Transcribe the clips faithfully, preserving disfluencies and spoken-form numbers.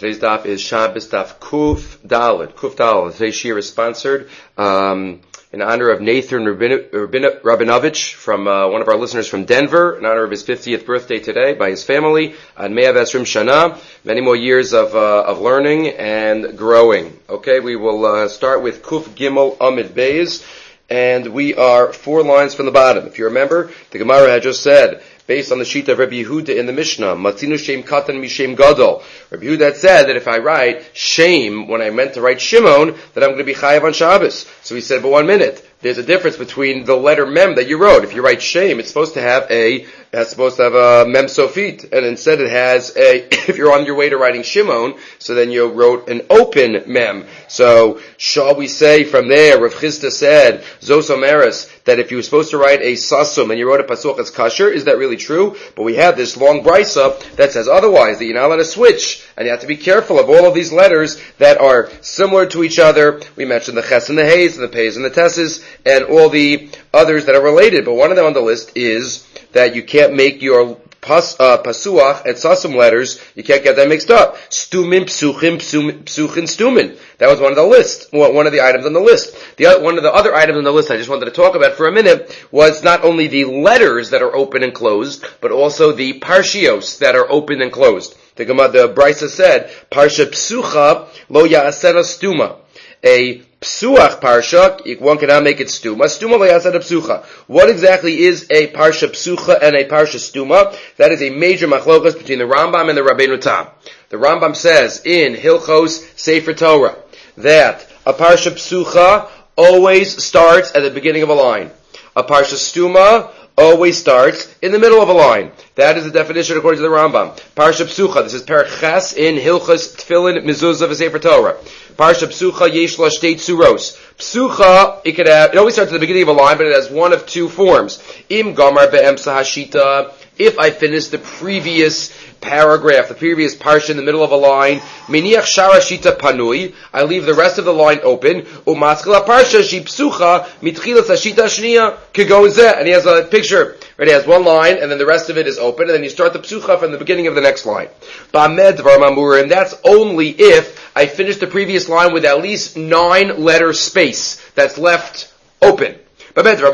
Today's daf is Shabbos daf Kuf Daled. Kuf Daled. Today's shir is sponsored um, in honor of Nathan Rabin- Rabin- Rabinovich from uh, one of our listeners from Denver, in honor of his fiftieth birthday today by his family. On Me'av Esrim Shana, many more years of uh, of learning and growing. Okay, we will uh, start with Kuf Gimel Amid Beis, and we are four lines from the bottom. If you remember, the Gemara had just said, based on the sheet of Rabbi Yehuda in the Mishnah, Matzinu Shem Katan Mishem Gadol. Rabbi Yehuda had said that if I write Shem when I meant to write Shimon, that I'm going to be Chayav on Shabbos. So he said, but one minute, there's a difference between the letter Mem that you wrote. If you write Shem, it's supposed to have a, it's supposed to have a Mem Sofit, and instead it has a, if you're on your way to writing Shimon, so then you wrote an open Mem. So, shall we say from there, Rav Chisda said, Zos Omeres, that if you were supposed to write a Sasum and you wrote a Pasuk as Kasher, is that really true? But we have this long brisa that says otherwise, that you're not allowed to switch, and you have to be careful of all of these letters that are similar to each other. We mentioned the Ches and the Hayes, and the Pays and the Tesses, and all the others that are related. But one of them on the list is that you can't make your Pas, uh, pasuach and sasum letters, you can't get that mixed up. Stumin, psuchim, psuchin, stumin. That was one of the list, one of the items on the list. The other, one of the other items on the list I just wanted to talk about for a minute was not only the letters that are open and closed, but also the parshios that are open and closed. The Gemara, the Brisa said, Parsha psucha lo ya'asena stuma. A Psuach parsha, one cannot make it stuma. Stuma lo yasad psucha. What exactly is a parsha psucha and a parsha stuma? That is a major machlokas between the Rambam and the Rabbeinu Tam. The Rambam says in Hilchos Sefer Torah that a parsha psucha always starts at the beginning of a line. A parsha stuma always starts in the middle of a line. That is the definition according to the Rambam. Parsha Psucha, this is Perek Ches in Hilchos Tefillin Mezuzah v'Sefer Torah. Parsha Psucha yesh la shtei tzuros. Psucha, it could have, it always starts at the beginning of a line, but it has one of two forms. Im Gamar be'emsa hashita, if I finish the previous paragraph, the previous parsha in the middle of a line, miniach sharashita panui, I leave the rest of the line open, umatzchila parsha shi psucha mitchilas hashita shniya kegonzeh, and he has a picture, right? He has one line, and then the rest of it is open, and then you start the psucha from the beginning of the next line. Ba'med dvar mamurim, that's only if I finish the previous line with at least nine letter space that's left open. But what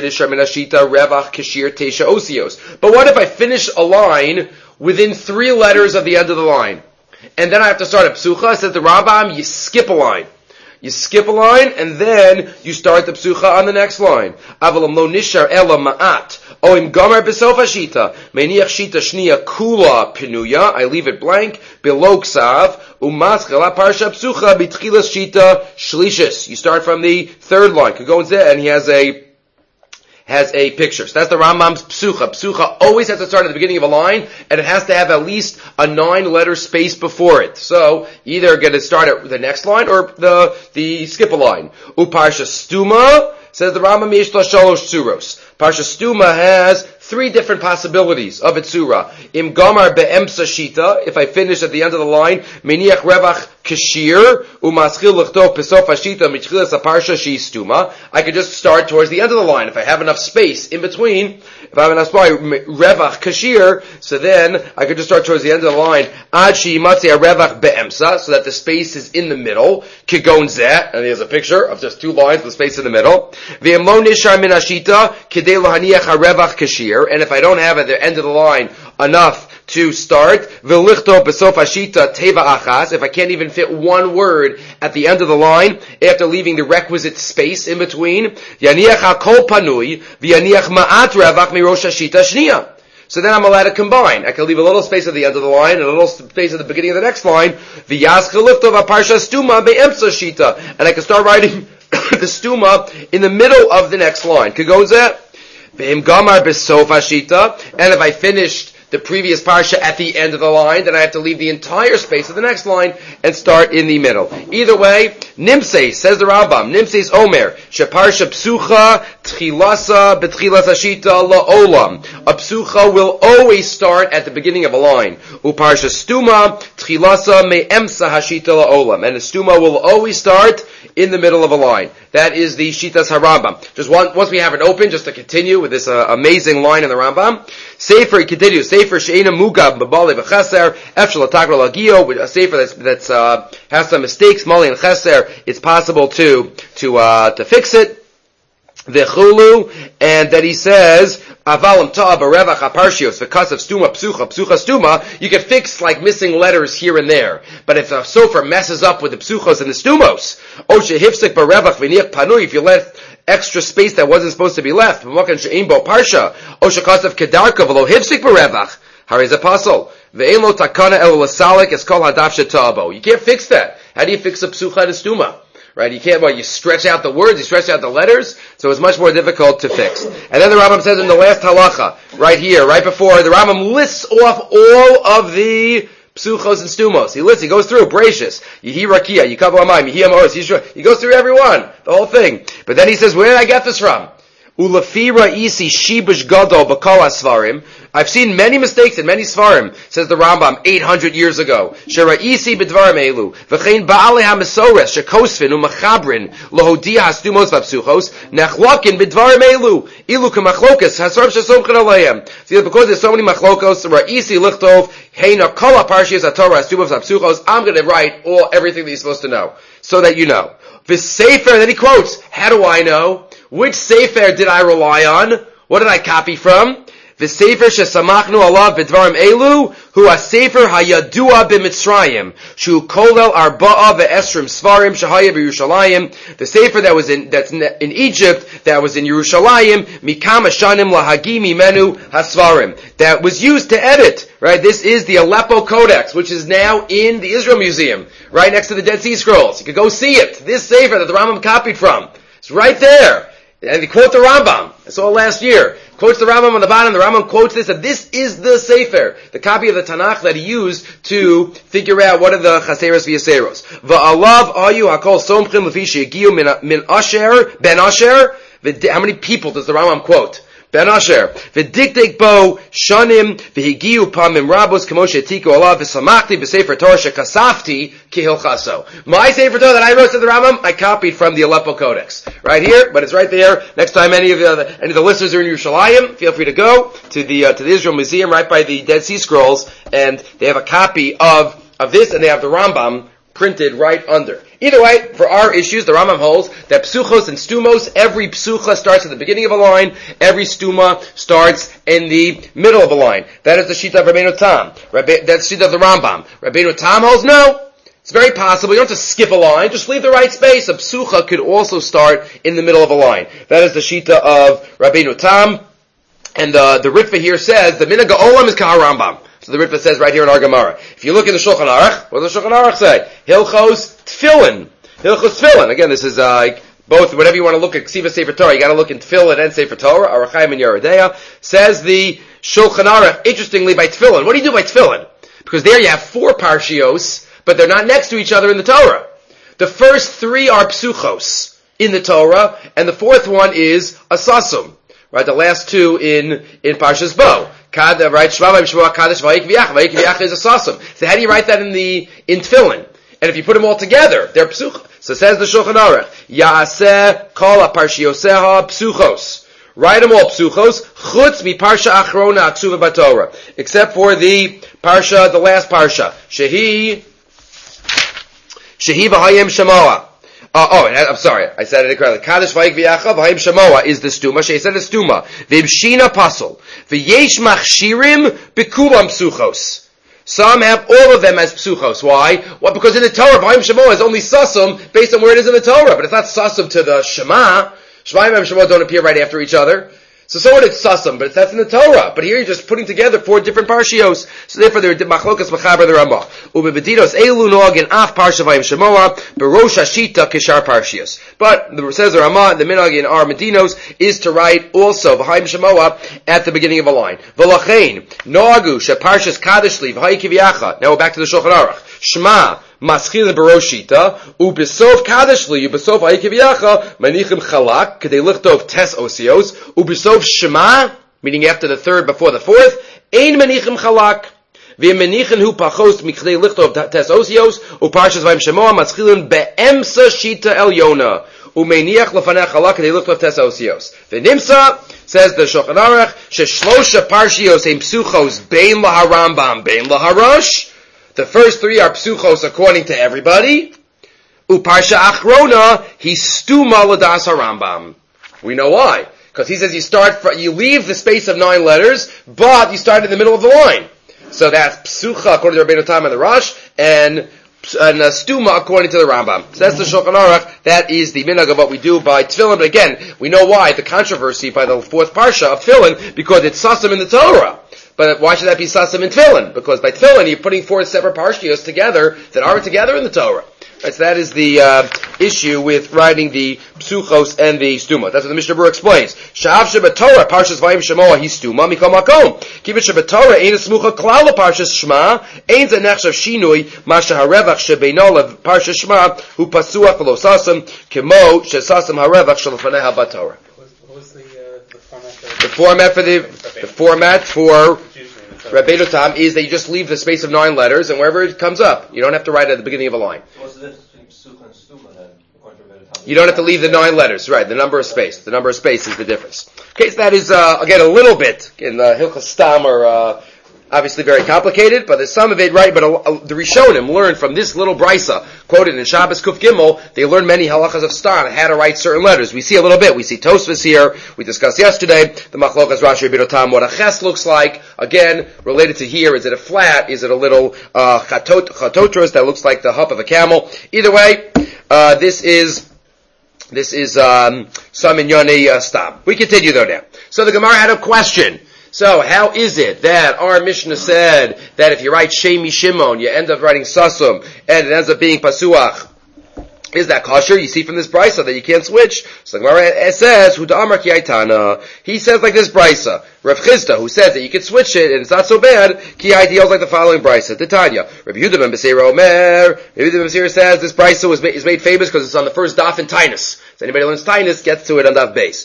if I finish a line within three letters of the end of the line? And then I have to start a psucha. Says the Rambam, you skip a line. You skip a line, and then you start the psucha on the next line. Avalam lo nishar ela ma'at. O im gomer besof hashita. Meiniach shita shniya kula pinuya. I leave it blank. Below ksav. Umatzchela parsha psucha bitchilas shita shlishis. You start from the third line. Could go in there, and he has a has a picture. So that's the Rambam's psucha. Psucha always has to start at the beginning of a line, and it has to have at least a nine-letter space before it. So either get to start at the next line or the the skip a line. Uparsha stuma, says the Rambam, yesh la shalosh tzuros. Parsha stuma has three different possibilities of a tzura. Im gamar be'emsa shita, if I finish at the end of the line, meniach revach kashir, umaschil l'chtov pesof hashita mitchilas aparsha shi stuma. I could just start towards the end of the line. If I have enough space in between, if I have enough space, revach kashir, so then I could just start towards the end of the line, ad shi yimatzi revach be'emsa, so that the space is in the middle, kigon zeh, and there's a picture of just two lines with space in the middle. V'im lo nishar min hashita, kidei lahaniach revach kashir, and if I don't have at the end of the line enough to start, v'lichto besof hashita teva achas, if I can't even fit one word at the end of the line, after leaving the requisite space in between, yaniach hakol panui, v'yaniach ma'at revach mirosh hashita shniya. So then I'm allowed to combine. I can leave a little space at the end of the line and a little space at the beginning of the next line, v'yazcha liftov aparsha stuma be'emsa shita, and I can start writing the stuma in the middle of the next line. Kagozeh? And if I finished the previous parsha at the end of the line, then I have to leave the entire space of the next line and start in the middle. Either way, Nimse, says the Rambam, Nimse's Omer, Sheparsha Psucha, Tchilasa, Betchilas Hashita, La'olam. A Psucha will always start at the beginning of a line. Uparsha Stuma, Tchilasa, Me'emsa Hashita La'olam. And a Stuma will always start in the middle of a line. That is the Shitas HaRambam. Just one, once we have it open, just to continue with this uh, amazing line in the Rambam. Sefer, he continues, Sefer sefer she'ena mugab b'balei v'cheser efshel atakra lagio, with a sefer that's that's uh, has some mistakes, mali and cheser. It's possible to to uh, to fix it. V'chulu, and that he says avalim ta'a barevach aparshios because of stuma psucha psucha stuma. You can fix like missing letters here and there, but if the sofer messes up with the psuchos and the stumos, o shehifsik barevach v'niach panui, if you let extra space that wasn't supposed to be left, b'makan she'im bo parsha, o shekasav kedarka v'lo hifsik barevach, hariz apostle ve'en lo takana el lasalik es kol hadaf sheta'abo. You can't fix that. How do you fix a psucha and a stuma? Right, you can't, well, you stretch out the words, you stretch out the letters, so it's much more difficult to fix. And then the Rambam says in the last halacha, right here, right before, the Rambam lists off all of the psuchos and stumos. He lists, he goes through, Bracious, Yehi Rakia, Yikav Amayim, Yehi Amoros, he goes through every one, the whole thing. But then he says, where did I get this from? Ulafira isi shibush gadol b'kol asvarim. I've seen many mistakes in many svarim, says the Rambam, eight hundred years ago. Shera isi b'dvarim elu. V'chein ba'alei ha'mesores, shekosfin u'machabrin, lohodia hastumos v'apsuchos, nechlokin b'dvarim elu. Ilu k'machlokas, hasarv shesomchen aleim. See, because there's so many machlokos, ra'isi lichtov, heina kol ha'parshias ha'torah, hastumos v'apsuchos, I'm going to write all, everything that you're supposed to know, so that you know. V'sefer, then he quotes, how do I know? Which sefer did I rely on? What did I copy from? The sefer shesamachnu alav b'dvarim elu, hu ha-sefer hayadua b'mitzrayim, shu kolel arba'a ve'esrim svarim shahaya b'Yerushalayim. The sefer that was in that's in Egypt, that was in Yerushalayim, mikam hashanim lahagi mimenu hasvarim, that was used to edit. Right, this is the Aleppo Codex, which is now in the Israel Museum, right next to the Dead Sea Scrolls. You could go see it. This sefer that the Rambam copied from, it's right there. And they quote the Rambam. I saw it last year. Quotes the Rambam on the bottom. The Rambam quotes this, that this is the Sefer, the copy of the Tanakh that he used to figure out what are the Chaseros v'Yaseros. Va'alav ayu hakol somchim lefi she'agiu min Asher, ben Asher. How many people does the Rambam quote? Ben Asher. V'diktek bo shanim v'higiu pamim rabos kamo she'tiku alav v'samachti b'sefer Torah she'kasafti ki hilchaso. My Sefer Torah that I wrote to the Rambam, I copied from the Aleppo Codex. Right here, but it's right there. Next time any of the, any of the listeners are in Yerushalayim, feel free to go to the, uh, to the Israel Museum right by the Dead Sea Scrolls, and they have a copy of, of this, and they have the Rambam printed right under. Either way, for our issues, the Rambam holds that psuchos and stumos, every psucha starts at the beginning of a line, every stuma starts in the middle of a line. That is the shita of Rabbeinu Tam. Rabbe, that's the shita of the Rambam. Rabbeinu Tam holds no. It's very possible. You don't have to skip a line. Just leave the right space. A psucha could also start in the middle of a line. That is the shita of Rabbeinu Tam. And uh, the Ritva here says, the Minhag Olam is Kahar Rambam. So the Ritva says right here in our Gemara. If you look in the Shulchan Aruch, what does the Shulchan Aruch say? Hilchos Tefillin. Hilchos Tefillin. Again, this is uh, both, whenever you want to look at Ksiva Sefer Torah, you got to look in Tefillin and Sefer Torah. Arachayim and Yeridea. Says the Shulchan Aruch, interestingly, by Tefillin. What do you do by Tefillin? Because there you have four parshios, but they're not next to each other in the Torah. The first three are psuchos in the Torah, and the fourth one is asasum. Right, the last two in in Parshas Bo. Kad, right, Shema V'Shema Kadesh Vayik V'Yach. Vayik V'Yach is asasum. So how do you write that in the in Tefillin? And if you put them all together, they're psuch. So says the Shulchan Aruch, Ya'aseh kol ha'parshioseha psuchos. Write them all psuchos. Chutz mi parsha achrona aksuva b'Torah, except for the parsha, the last parsha, shehi shehi v'hayim shemoah. Uh, oh, I'm sorry, I said it incorrectly. Kadesh v'ayik v'yacha v'hayim shemoah is the stuma. She said the stuma. V'imshina pasol. V'yesh machshirim b'kulam psuchos. Some have all of them as psuchos. Why? Well, because in the Torah, v'hayim shemoah is only sasum based on where it is in the Torah, but it's not sasum to the Shema. Shema and Shema don't appear right after each other. So somewhat it's sasam, but that's in the Torah. But here you're just putting together four different parshios. So therefore they're machlokas machaber the Ramah. Ubebedidos elu noag and af parsha vayim shemoah berosh hashita kishar parshios. But the says the Ramah, the minhag in our medinos is to write also v'hayim shemoah at the beginning of a line. V'lachein noagu sheparshas kadesh li v'hayik v'yacha. Now we're back to the Shulchan Aruch. Shema maschil beroshita ubesof kadesh li ubesof v'hayik v'yacha manichim chalak kedei lichtov tes osios ubesof Shema, meaning after the third, before the fourth, ein menichem chalak, v'im menichem hu pachos mikdei lichtov tes osios, uparshas vayim shemoah matzchilin be'emsa shita elyona, umeiniach lefanech halak they look left osios. The Nimsa says the Shulchan Aruch sheshlosha parshios ein psuchos bein laharambam bein laharosh. The first three are psuchos according to everybody. Uparsha achrona he stuma ladas harambam. We know why. Because he says you start, from, you leave the space of nine letters, but you start in the middle of the line. So that's psucha according to Rabbeinu Tam and the Rosh, and, and uh, stuma according to the Rambam. So that's the Shulchan Aruch. That is the minhag of what we do by tefillin. But again, we know why, the controversy by the fourth parsha of tefillin, because it's sasim in the Torah. But why should that be sasim in tefillin? Because by tefillin, you're putting four separate parshios together that aren't together in the Torah. Right, so that is the uh, issue with writing the psuchos and the stuma. That's what the Mishnah Berurah explains. Sha'av shebetorah parshas vayim shemoah hi stuma mikol makom. Kivit shebetorah ein smucha klal parshas shema ein ze nechshav shinui ma sheharevach shebeino lev parshas shema hu pasuach v'lo sasam kemo shesasam harevach shelefaneha batorah. What was the, uh, the format? The format for the the format for Rabbeinu Tam is that you just leave the space of nine letters, and wherever it comes up, you don't have to write it at the beginning of a line. So what's the difference between psucha and stuma then, according to Rabbeinu Tam? You don't have to leave the nine letters, right? The number of space. The number of space is the difference. Okay, so that is, uh, again, a little bit in the Hilchos Stam or, uh, obviously very complicated, but there's some of it, right? But a, a, the Rishonim learned from this little brisa, quoted in Shabbos Kuf Gimel, they learned many halachas of Stam, how to write certain letters. We see a little bit. We see Tosfos here. We discussed yesterday, the Machlokas Rashi Rabbeinu Tam, what a ches looks like. Again, related to here, is it a flat? Is it a little, uh, chatot, chatotros that looks like the hump of a camel? Either way, uh, this is, this is, um, some inyoni, uh, Stam. We continue though now. So the Gemara had a question. So, how is it that our Mishnah said that if you write Shemi Shimon, you end up writing Sasum, and it ends up being Pasuach? Is that kosher? You see from this brisa that you can't switch. So the Gemara says, Huda Amar Ki Aitana. He says like this brisa. Rav Chisda, who says that you can switch it and it's not so bad, Ki Aitana like the following brisa. Titania. Rabbi Yehuda ben Beseira Omer. Rabbi Yehuda ben Beseira says this brisa was made, is made famous because it's on the first daf in Tainus. So anybody who learns Tainus gets to it on daf base.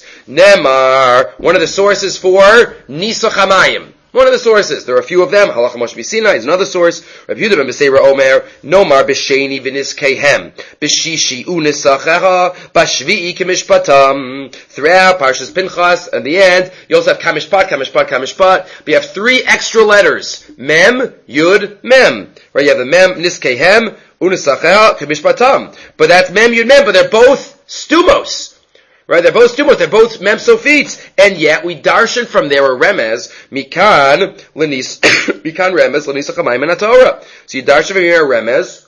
Nemar, one of the sources for Nisa Chamayim. One of the sources. There are a few of them. Halacha Moshe Sinai is another source. Rabbi Yehuda ben Beseira Omer, Nomar b'sheni v'niskeihem, b'shishi u'nisacheha, b'shvi'i k'mishpatam. Throughout Parshas Pinchas, at the end, you also have kamishpat, kamishpat, kamishpat. But you have three extra letters. Mem, Yud, Mem. Right, you have the Mem, niskeihem, u'nisacheha, k'mishpatam. But that's Mem, Yud, Mem, but they're both stumos. Right, they're both stumos, they're both mem sofits, and yet we darshan from there a remez, mikan, lenis, mikan remez, lenisa chamayim and Torah. So you darshan from here a remez,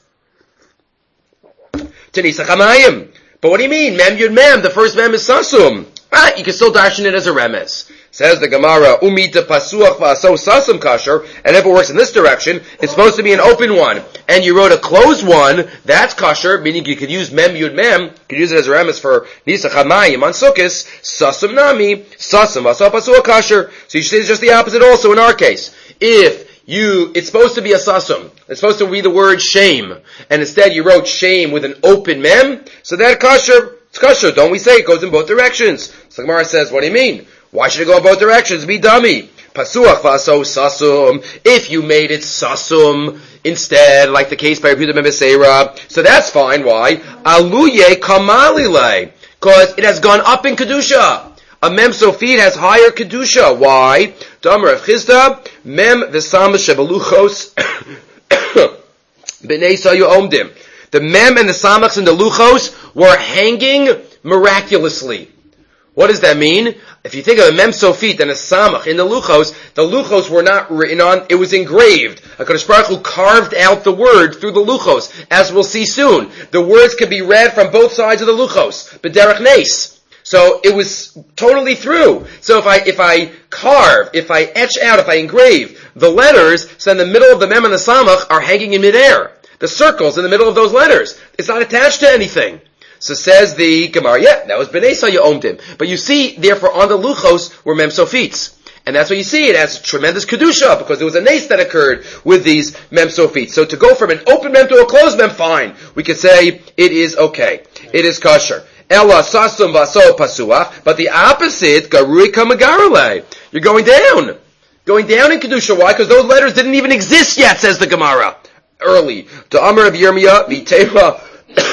to nisa chamayim. But what do you mean? Mem yud mem, the first mem is sasum. Right, you can still darshan it as a remez. Says the Gemara, umita pasuach v'aso sasum kasher, and if it works in this direction, it's supposed to be an open one, and you wrote a closed one, that's kasher, meaning you could use mem yud mem, you could use it as a remes for nisa chamayim on sukkis, sasum nami, sasum v'aso pasuach kasher. So you should say it's just the opposite also in our case. If you, it's supposed to be a sasum, it's supposed to be the word shame, and instead you wrote shame with an open mem, so that kasher, it's kasher, don't we say it goes in both directions? So the Gemara says, what do you mean? Why should it go in both directions? Be dummy. Pasuach vaso sasum. If you made it sasum instead, like the case by Rabbi Yehuda ben Beseira, so that's fine. Why? Aluye kamalile. Because it has gone up in kedusha. A mem sofit has higher kedusha. Why? Damar of Chisda, mem v'sam shebeluchos b'nei sayu omdim. The mem and the samachs and the luchos were hanging miraculously. What does that mean? If you think of a mem sofit and a samach in the luchos, the luchos were not written on, it was engraved. HaKadosh Baruch Hu carved out the word through the luchos, as we'll see soon. The words could be read from both sides of the luchos, b'derech nes. So it was totally through. So if I, if I carve, if I etch out, if I engrave the letters, so in the middle of the mem and the samach are hanging in midair. The circles in the middle of those letters. It's not attached to anything. So says the Gemara, yeah, that was B'nai Sayu Omdim. But you see, therefore, on the Luchos were Mem Sofits. And that's what you see. It has tremendous Kedusha, because there was a nace that occurred with these Mem Sofits. So to go from an open Mem to a closed Mem, fine. We could say it is okay. It is kosher. Ella Sasum Vaso Pasuach. But the opposite, Garui Kamagarale. You're going down. Going down in Kedusha. Why? Because those letters didn't even exist yet, says the Gemara. Early. To Amar of Yirmiyah, Viteva,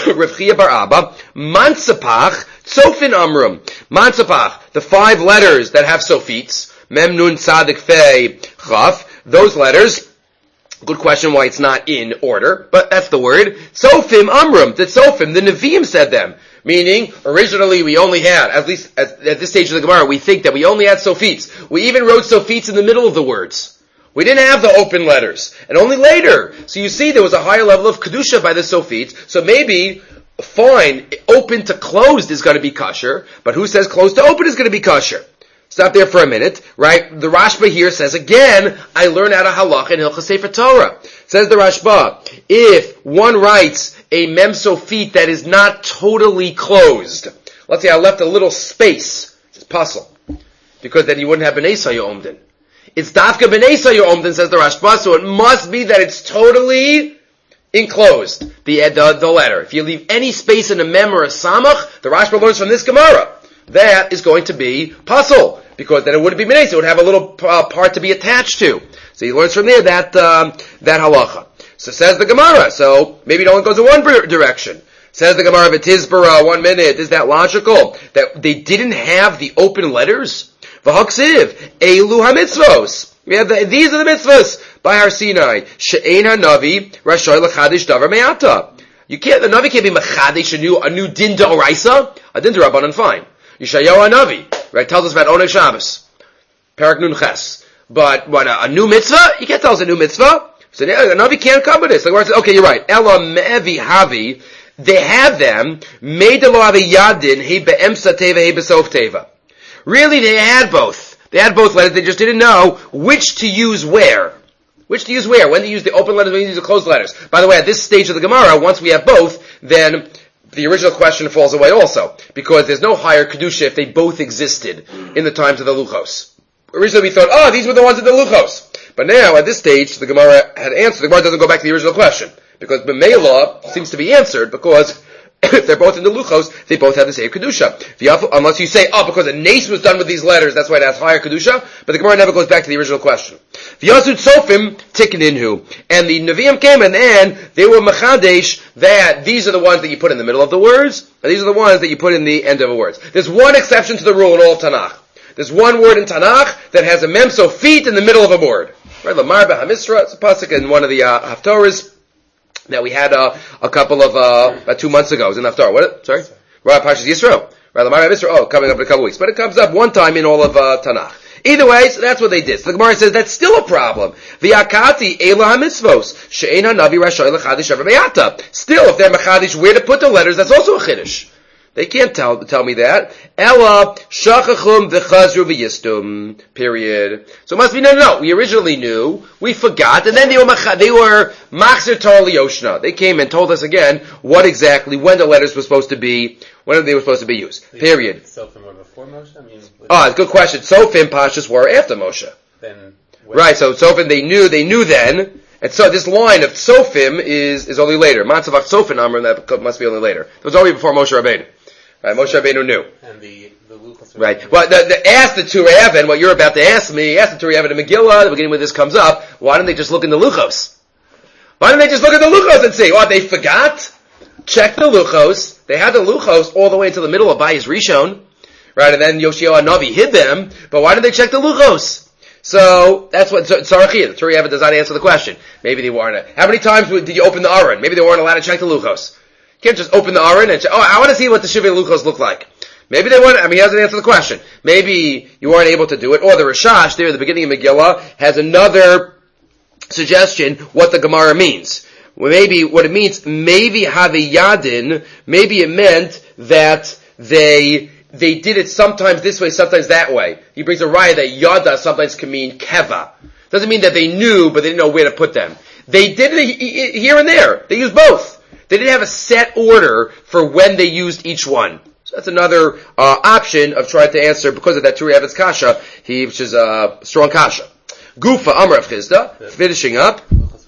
Rav Chia bar Abba, Mansapach, Tsofin Amrum. Mansapach, the five letters that have sofits, Mem Nun Tzadik Fei Chaf, those letters, good question why it's not in order, but that's the word. Tsofim Amrum, the Tsofim, the Nevi'im said them. Meaning, originally we only had, at least at, at this stage of the Gemara, we think that we only had sofits. We even wrote sofits in the middle of the words. We didn't have the open letters. And only later. So you see there was a higher level of Kedusha by the sofits. So maybe, fine, open to closed is going to be kosher, but who says closed to open is going to be kosher? Stop there for a minute, right? The Rashba here says again, I learn out of halach in Hilchos Sefer Torah. Says the Rashba, if one writes a mem sofit that is not totally closed, let's say I left a little space, it's puzzle, because then you wouldn't have B'nai Sayu Omdin. It's Dafka B'nai Sayu Omdin, says the Rashba, so it must be that it's totally enclosed, the, the, the letter. If you leave any space in a mem or a samach, the Rashba learns from this Gemara, that is going to be puzzle, because then it wouldn't be B'nai, it would have a little uh, part to be attached to. So he learns from there that um, that halacha. So says the Gemara. So maybe it only goes in one direction. Says the Gemara V'tizbara. One minute. Is that logical? That they didn't have the open letters? V'haksiv elu hamitzvos. We have the, these are the mitzvos by Har Sinai. She'ein hanavi rashoy lechadish davar me'ata. You can't. The navi can't be mechadish a new a new din d'oraisa. A din d'rabbanan fine. Yeshayahu hanavi right tells us about Oneg Shabbos. Parak Nun Ches. But what a, a new mitzvah? You can't tell us a new mitzvah. So a Navi can't cover this. Like where it says, okay, you're right. Ela me'evi havi. They had them. Made the law of yadin. He be'emsa teva. He be'sof teva. Really, they had both. They had both letters. They just didn't know which to use where. Which to use where. When to use the open letters. When to use the closed letters. By the way, at this stage of the Gemara, once we have both, then the original question falls away also. Because there's no higher kedusha if they both existed in the times of the Luchos. Originally we thought, oh, these were the ones in the Luchos. But now, at this stage, the Gemara had answered. The Gemara doesn't go back to the original question. Because B'meila seems to be answered, because if they're both in the Luchos, they both have the same Kedusha. Unless you say, oh, because a nace was done with these letters, that's why it has higher Kedusha. But the Gemara never goes back to the original question. V'yasud Sofim Tikninhu. And the Nevi'im came and then they were Mechadesh that these are the ones that you put in the middle of the words, and these are the ones that you put in the end of the words. There's one exception to the rule in all Tanakh. There's one word in Tanakh that has a mem sofit in the middle of a word. Right, Lamar B'Hamisra, it's a pasuk in one of the uh, Haftorahs that we had uh, a couple of, uh, about two months ago. It was in Haftarah. What? Sorry? Right, Parshas Yisro. Right, Lamar B'Hamisra, oh, coming up in a couple of weeks. But it comes up one time in all of uh, Tanakh. Either way, so that's what they did. So the Gemara says that's still a problem. V'yakati ela hamitzvos she'ein hanavi rashoy lechadish ever me'ata. Still, if they're mechadish, where to put the letters, that's also a chiddush. They can't tell tell me that. Ella shachachum v'chazru v'yistum. Period. So it must be no, no, no. We originally knew, we forgot, and then they were macha, they were machzer tar liyoshna. They came and told us again what exactly when the letters were supposed to be, when they were supposed to be used. Period. Sofim were before Moshe. I mean, oh, good question. Sofim pashas were after Moshe. Then right. So Sofim they knew they knew then. And so this line of Sofim is is only later. Matzavach Sofim Amram, that must be only later. It was already before Moshe Rabbeinu. Right, Moshe Rabbeinu knew. And the, the Luchos. Right. Well, the, the, ask the Turei Even, what you're about to ask me, ask the Turei Even in Megillah, the beginning where this comes up, why didn't they just look in the Luchos? Why didn't they just look at the Luchos and say, oh, they forgot? Check the Luchos. They had the Luchos all the way into the middle of Bayis Rishon. Right, and then Yoshio Hanavi hid them, but why didn't they check the Luchos? So, that's what, Tzarachiyah, the Turei Even does not answer the question. Maybe they weren't, how many times did you open the Aron? Maybe they weren't allowed to check the Luchos. You can't just open the Aron and say, oh, I want to see what the Shivei Luchos look like. Maybe they weren't, I mean, he hasn't answered the question. Maybe you weren't able to do it, or the Rashash there at the beginning of Megillah has another suggestion what the Gemara means. Well, maybe, what it means, maybe Haviyadin, maybe it meant that they, they did it sometimes this way, sometimes that way. He brings a raya that Yada sometimes can mean Keva. Doesn't mean that they knew, but they didn't know where to put them. They did it here and there. They used both. They didn't have a set order for when they used each one. So that's another uh, option of trying to answer because of that Turei Even's kasha, he, which is a uh, strong kasha. Gufa Amar of Chizda, finishing up.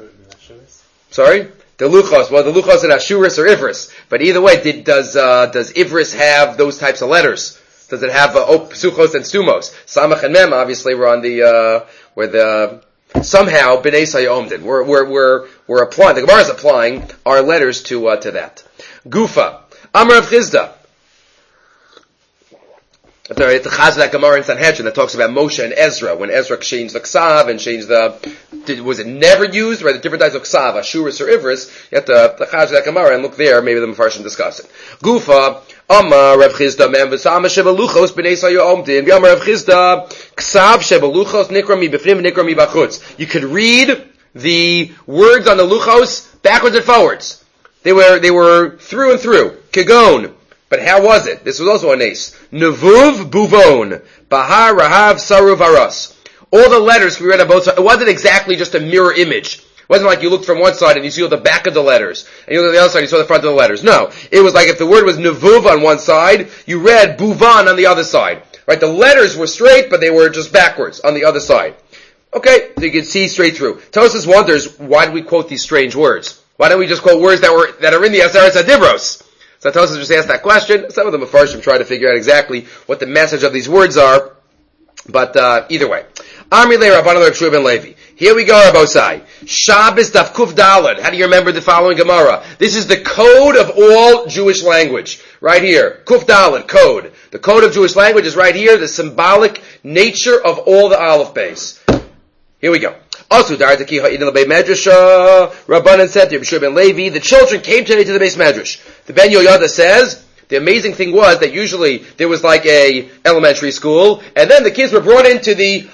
Sorry? The Luchos, well the Luchos are Ashuris or Ivris. But either way, did, does uh, does Ivris have those types of letters? Does it have uh, oh, Psuchos and Stumos? Samach and Mem obviously were on the, uh, where the, somehow B'nai Sayu Omdin. We're, we're, we're, we're applying, the Gemara is applying our letters to, uh, to that. Gufa. Amar Rav Chizda. It's the Chaz of that Gemara in Sanhedrin that talks about Moshe and Ezra, when Ezra changed the Ksav and changed the, did, was it never used, right? The different types of Ksav, Ashuris or Ivris, you have to, the Chaz of that Gemara and look there, maybe the Mefarshim discuss it. Gufa, Amar Rav Chizda, Mem V'Sama Shebeluchos, B'nei Sayu Omdin, V'Amar Rav Chizda, Ksav Shebeluchos, Nikra Mi B'fnim, Nikra Mi B'chutz. You could read the words on the Luchos backwards and forwards. They were, they were through and through. Kegon. But how was it? This was also a nace. Nevuv buvon. Bahar rahav saruv aras. All the letters can be read on both sides. It wasn't exactly just a mirror image. It wasn't like you looked from one side and you see the back of the letters, and you looked at the other side and you saw the front of the letters. No. It was like if the word was nevuv on one side, you read buvan on the other side. Right? The letters were straight, but they were just backwards on the other side. Okay? So you can see straight through. Tosfos wonders, why do we quote these strange words? Why don't we just quote words that were, that are in the Aseret Adibros? So Tosfos just asked that question. Some of the Mefarshim try to figure out exactly what the message of these words are. But, uh, either way. Amri le Rabbanan Rav Shua ben Levi. Here we go, Rabosai. Shabbos Daf Kuf Daled. How do you remember the following Gemara? This is the code of all Jewish language. Right here. Kuf Daled, code. The code of Jewish language is right here. The symbolic nature of all the Aleph base. Here we go. Also, Rabbanan said to Rav Shua ben Levi, the children came today to the base medrash. The Ben Yoyada says, the amazing thing was that usually there was like a elementary school, and then the kids were brought into the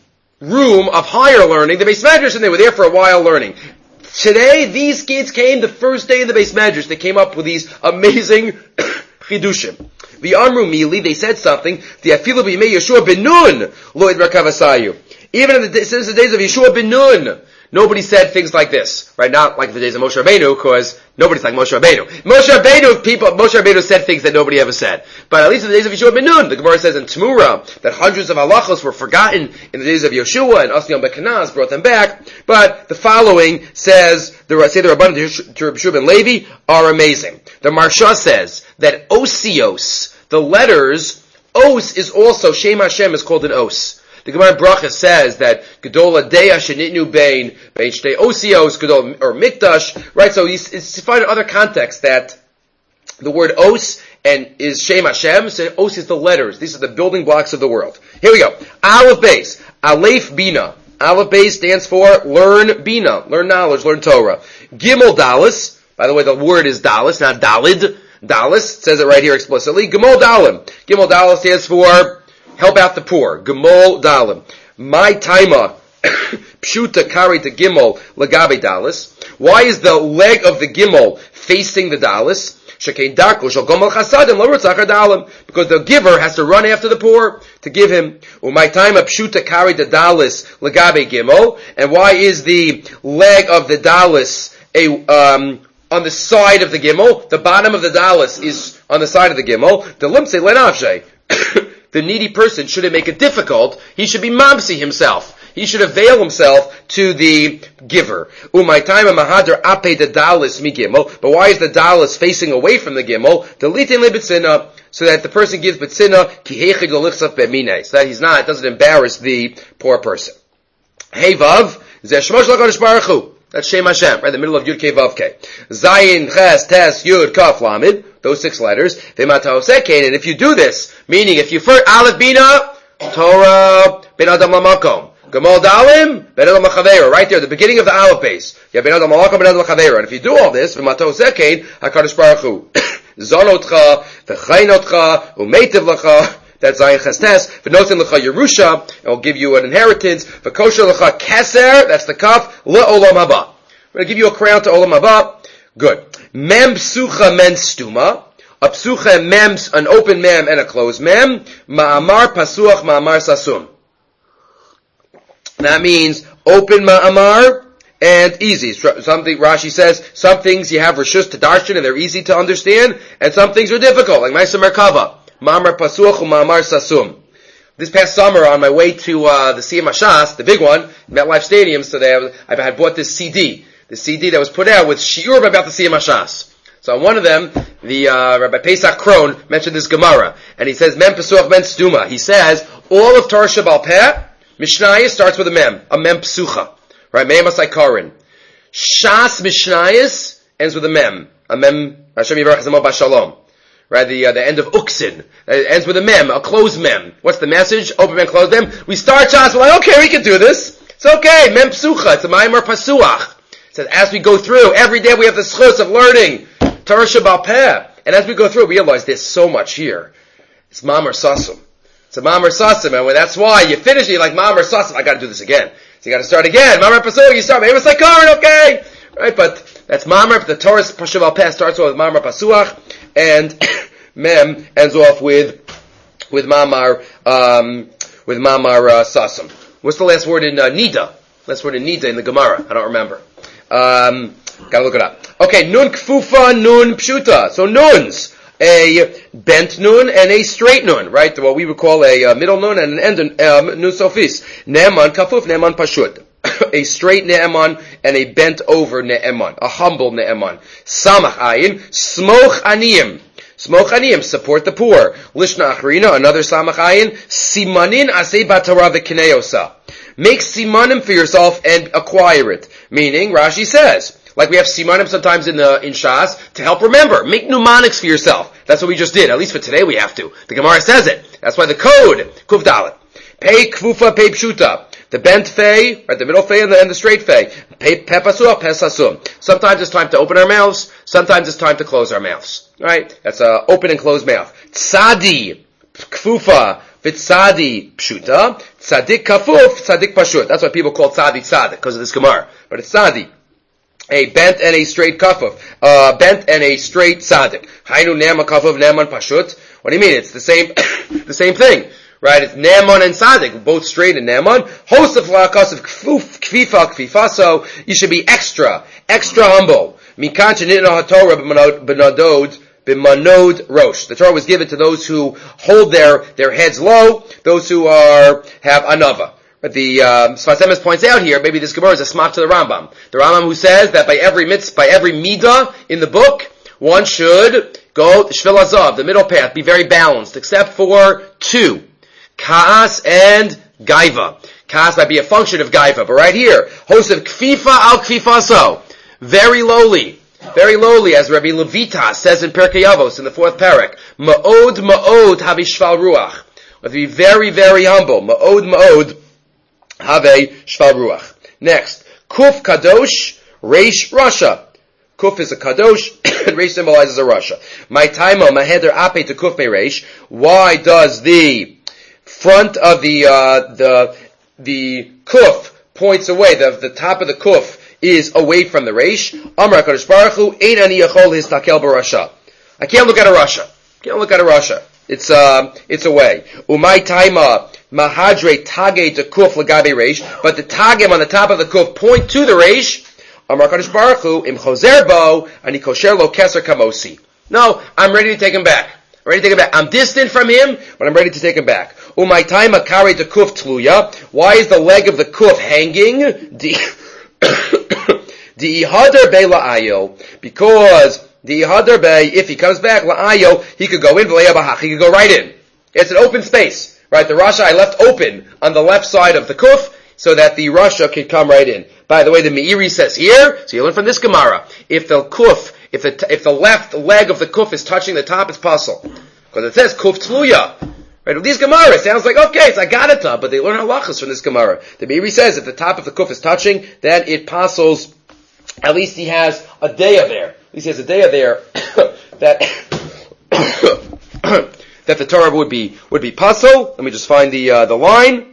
room of higher learning, the base medrash, and they were there for a while learning. Today, these kids came the first day of the base medrash. They came up with these amazing chidushim. The Amru Mili, they said something. The Afilu b'yimei Yeshua ben Nun lo idrakavasayu. Even in the, since the days of Yeshua ben Nun, nobody said things like this, right? Not like the days of Moshe Rabbeinu, because nobody's like Moshe Rabbeinu. Moshe Rabbeinu, people, Moshe Rabbeinu said things that nobody ever said. But at least in the days of Yeshua ben Nun, the Gemara says in Tamura that hundreds of halachos were forgotten in the days of Yeshua, and Asniel Bekanaz brought them back. But the following says, the say the Rabbanan to Rav Shua ben Levi are amazing. The Marsha says that osios, the letters, os is also, Shem Hashem is called an os. The Gemara Bracha says that Gedola Deya Shenitnu Bein Bein Shtei Osios Gedol or Mikdash, right? So you find in other contexts that the word Os and is Shem Hashem. So Os is the letters. These are the building blocks of the world. Here we go. Aleph Beis Aleph Bina. Aleph Beis stands for learn Bina, learn knowledge, learn Torah. Gimel Dalis. By the way, the word is Dalis, not Dalid. Dalis says it right here explicitly. Gimel Dalim. Gimel Dalis stands for help out the poor. Gemol Dalim. My taima pshuta kari to Gimel lagabe Dalis. Why is the leg of the Gimel facing the Dalis? Shekein darko shal gomel chasadim lo rutzachar Dalim. Because the giver has to run after the poor to give him. My taima pshuta kari to Dalis lagabe Gimel. And why is the leg of the Dalis a um on the side of the Gimel? The bottom of the Dalis is on the side of the Gimel. The limse lenavshe. The needy person shouldn't make it difficult. He should be mamsi himself. He should avail himself to the giver. Umaytaima mahadar ape the dalis mi gimel. But why is the dalis facing away from the gimel? Delitin lebitzina, so that the person gives bitzina ki heichid l'lichsaf b'minei, so that he's not, doesn't embarrass the poor person. Hey vav zeh shmosh l'kadosh baruch hu. That's Shem Hashem, right in the middle of Yud Kei Vav Kei. Zayin Ches Tes Yud Kaf Lamed. Those six letters. And if you do this, meaning if you first Aleph Bina, Torah Ben Adam Lamakom, Gemal Dalim Ben Adam Lachavera, right there, the beginning of the Aleph base. You have Ben Adam Lamakom Ben Adam Lachavera. And if you do all this, V'mato Sekein Hakadosh Baruch Hu Zonotcha V'chainotcha Umetiv Lacha. That's Zayin Chestes. V'notin L'cha Yerusha, and will give you an inheritance. V'kosher L'cha Keser, that's the Kaf, L'olam Haba. We're going to give you a crown to Olam Haba. Good. Mem Psucha Men Stuma. A Psucha Mem, an open Mem and a closed Mem. Ma'amar Pasuach Ma'amar Sasum. That means open Ma'amar and easy. Something, Rashi says, some things you have Rishus to Darshan and they're easy to understand, and some things are difficult, like Maisa Merkava. Ma'amar Pasuach Ma'amar Sasum. This past summer, on my way to uh, the Siyam Hashas, the big one, MetLife Stadium, so they have, I had bought this C D. The C D that was put out with shiur about the Siyam Hashas. So on one of them, the uh, Rabbi Pesach Kron mentioned this Gemara, and he says, Mem Pesuach Ben Stuma. He says, all of Torah Shebal Peh, Mishnayos starts with a Mem, a Mem Pesucha. Right? Mem Asai Karin. Shas Mishnayos ends with a Mem, a Mem Hashem Yivarach Zemo Bashalom. Right, the uh, the end of Uksin. It ends with a mem, a closed mem. What's the message? Open mem, closed mem. We start Shas, we're like, okay, we can do this. It's okay. Mem Psucha. It's a Ma'amar Pasuach. It says, as we go through, every day we have the schus of learning Torah Sheba'al Peh. And as we go through, we realize there's so much here. It's Ma'amar Sasum. It's a Ma'amar Sasum, and when that's why you finish it, you're like, Ma'amar Sasum, I gotta do this again. So you gotta start again. Ma'amar Pasuach, you start, maybe it's like Karan, okay. Right, but that's Ma'amar, the Torah Sheba'al Peh starts with Ma'amar Pasuach, and Mem ends off with with Mamar um, with Mamar uh, Sasam. What's the last word in uh, Nida? Last word in Nida in the Gemara. I don't remember. Um, gotta look it up. Okay, Nun Kfufa Nun Pshuta. So nuns, a bent nun and a straight nun, right? What we would call a uh, middle nun and an end um, nun sofis. Ne'eman Kafuf, Ne'eman Pashut. A straight Ne'eman and a bent over Ne'eman, a humble Ne'eman. Samach Ayin, Smoch Aniyim. Smoch Aniyim, support the poor. Lishna Achrina, another Samach Ayin, Simanin Asei Batara V'Kineosa. Make simanim for yourself and acquire it. Meaning, Rashi says, like we have simanim sometimes in the in Shas, to help remember. Make mnemonics for yourself. That's what we just did. At least for today we have to. The Gemara says it. That's why the code, Kuf Dalet. Pei Kfufa, Pei Pshuta. The bent fei, right, the middle fei and the, and the straight fei. Pei Pepasua, Pesasum. Sometimes it's time to open our mouths. Sometimes it's time to close our mouths. Right? That's a open and closed mouth. Tzadi, Kfufa, V'tzadi, Pshuta. Tzadik Kafuf, Tzadik Pashut. That's why people call Tzadi Tzadik, because of this Gemara. But it's Tzadi. A bent and a straight kafuf. Uh, bent and a straight Tzadik. Hainu Ne'eman Kafuf, Ne'eman Pashut. What do you mean? It's the same, the same thing. Right, it's Ne'eman and Tzadik, both straight and Ne'eman. Host of lakas of kfuf, kfifa, kfifaso. You should be extra, extra humble. Mikan shenitna haTorah b'manod, b'manod rosh. The Torah was given to those who hold their, their heads low, those who are, have anava. But the, um, Sfas Emes points out here, maybe this Gemara is a smach to the Rambam. The Rambam who says that by every mitzvah, by every midah in the book, one should go, Shvil Azav, the middle path, be very balanced, except for two. Kaas and Gaiva. Kaas might be a function of Gaiva, but right here, host of Kfifa al Kfifaso. Very lowly. Very lowly, as Rabbi Levita says in Perkei Avos, in the fourth parak. Ma'od ma'od have shval ruach. To be very, very humble. Ma'od ma'od have shval ruach. Next. Kuf kadosh, reish rasha. Kuf is a kadosh, and reish symbolizes a rasha. My taima, maheder ape to kuf me reish. Why does the front of the, uh, the, the kuf points away, the, the top of the kuf is away from the reish. Amar HaKadosh Baruch Hu, Ein ani yachol histakel b'rasha. I can't look at a rasha. Can't look at a rasha. It's, uh, it's away. Umay taima, mahadre tage de kuf lagabe reish, but the tagim on the top of the kuf point to the reish. Amar HaKadosh Baruch Hu, im chozer bo, ani kosher lo keser kamosi. No, I'm ready to take him back. I'm ready to take him back. I'm distant from him, but I'm ready to take him back. Umay taima kare de kuf tluya. Why is the leg of the kuf hanging? The ihadar be la'ayo, because the ihadar be, if he comes back la'ayo, he could go in, he could go right in. It's an open space, right? The rasha I left open on the left side of the kuf, so that the rasha could come right in. By the way, the Meiri says here, so you learn from this Gemara, if the kuf, if the if the left leg of the kuf is touching the top, it's puzzle, because it says kuf tluya. Right, with these Gemara, it sounds like, okay, it's Agadata, but they learn halachas from this Gemara. The Meiri says if the top of the kuf is touching, then it puzzles. At least he has a daya there. At least he has a daya there that that the Torah would be would be puzzle. Let me just find the uh, the line.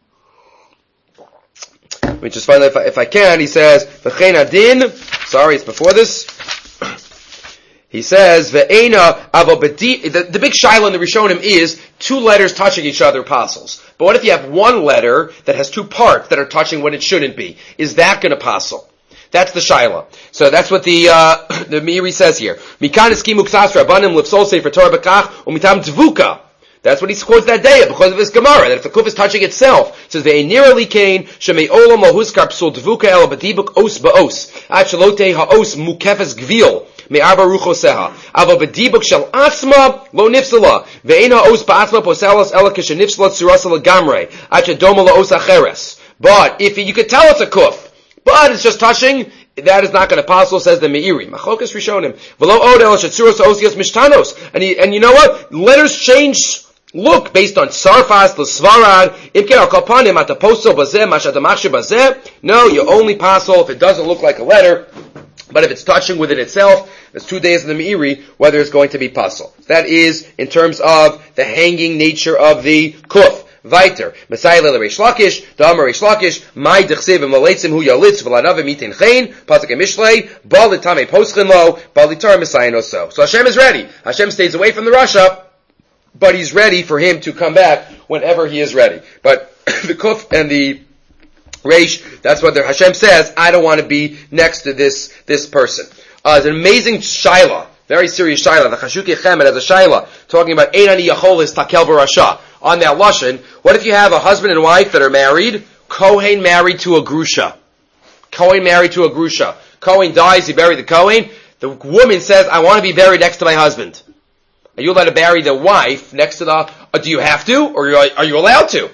Let me just find that if I, if I can. He says v'chein adin. Sorry, it's before this. He says, Ve'ena avobedi, the, the big shiloh in the Rishonim is two letters touching each other apostles. But what if you have one letter that has two parts that are touching when it shouldn't be? Is that going to apostle? That's the shiloh. So that's what the, uh, the Meiri says here. Mikan eskimu ksas rabbanim lipsol sefer Torah b'kach umitam dvuka. That's what he quotes that day because of his Gemara, that if the kuf is touching itself, it says, Ve'enirali kain, shemei olam ohuskar psul dvuka el b'dibuk os ba'os, at shalote ha'os mukefes gvil. Me'arba ruchoseha. Ava b'dibuk shel atzma lo nifsala. Ve'ena os ba'atzma poselas ela kishenifsala tsurasa lagamre. At shadoma la'os acheres. But if you could tell it's a kuf, but it's just touching, that is not going to possible, says the Meiri. Machokas Rishonim. V'lo odel shetzuros osios mishtanos. And he, and you know what? Letters change look based on sarfas, l'svarad, imken al kalpanim at apostle bazeh, mashadamachshe bazeh. No, you only passel if it doesn't look like a letter, but if it's touching with it itself, there's two days in the Meiri whether it's going to be passel. That is in terms of the hanging nature of the kuf. Weiter. Messiah lele Reish Lakish, Da'amar Reish Lakish, Mai dechsev v'maletzim hu yalitz v'lanavim mitin chein, Pasuk Mishlei, Bal l'tamei poschen lo, Bal l'tar Messiah no so. So Hashem is ready. Hashem stays away from the Rasha, but he's ready for him to come back whenever he is ready. But the kuf and the Reish, that's what the Hashem says, I don't want to be next to this, this person. Uh, it's an amazing shaila, very serious shaila. The Chashukei Chemed has a shaila, talking about Ein ani yacholis takel v'rasha. On that lashon, what if you have a husband and wife that are married? Kohen married to a grusha. Kohen married to a grusha. Kohen dies, he buried the Kohen. The woman says, I want to be buried next to my husband. Are you allowed to bury the wife next to the, uh, do you have to, or are you, are you allowed to?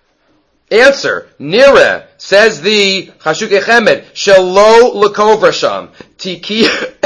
Answer, Nira, says the Chashukei Chemed, Shelo l'kov rasham, tiki,